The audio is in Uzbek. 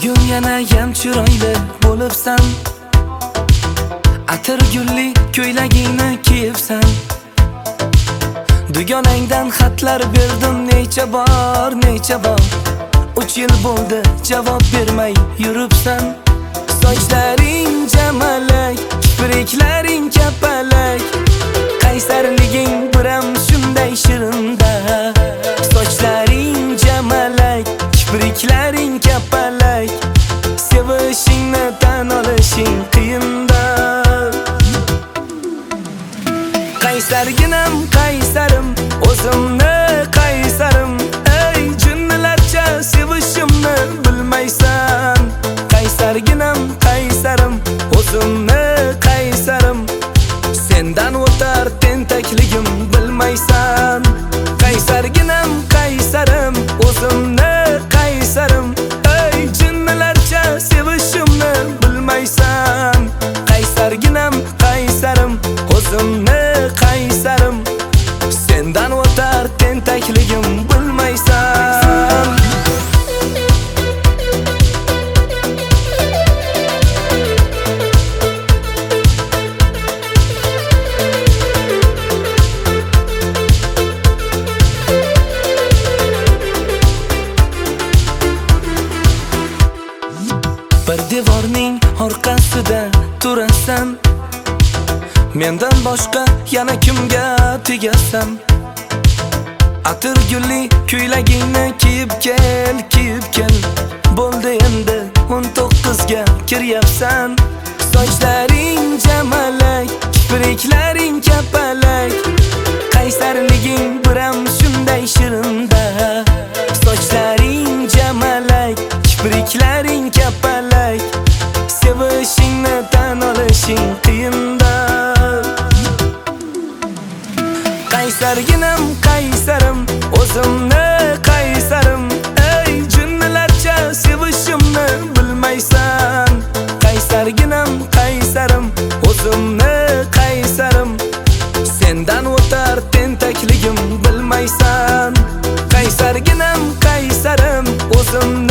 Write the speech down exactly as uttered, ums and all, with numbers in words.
Bugun yana ham chiroyli bo'libsan. Atir gulli ko'ylagingni kiyibsan. Dugonangdan xatlar berdim necha bor, necha bor. uch yil bo'ldi javob bermay yuribsan. Sochlaring jamalak, kipriklaring kapalak. Qaysarliging biram shunday shirinda. Sochlaring jamalak, kipriklaring kapalak. Sevishingni tan olishing qiyinda. Qaysarginam qaysarim, o'zimni qaysarim. Ey jinnilarcha sevishimni bilmaysan. Qaysarginam qaysarim, o'zimni qaysarim. Sendan o'tar tentakligim bilmaysan. Qaysarginam qaysarim, o'zimni qaysarim. Ey jinnilarcha sevishimni bilmaysan. Qaysarginam qaysarim, o'zimni qaysarim. Sendan o'tar tentakligim bilmaysan. Bir devorning orqasida turasan. Mendan boshqa yana kimga tegasan? Atir gulli ko'ylagingni kiyib kel, kiyib kel. Bo'ldi endi o'n to'qqizga kiryapsan. Sochlaring jamalak, kipriklaring kapalak. Qaysarliging biram shunday shirinda. Sochlaring jamalak, kipriklaring kapalak. Sevishingni tan olishing qiyinda. Qaysarginam qaysarim, o'zimni qaysarim. Ey jinnilarcha sevishimni bilmaysan. Qaysarginam qaysarim, o'zimni qaysarim. Sendan o'tar tentakligim bilmaysan. Qaysarginam qaysarim, o'zimni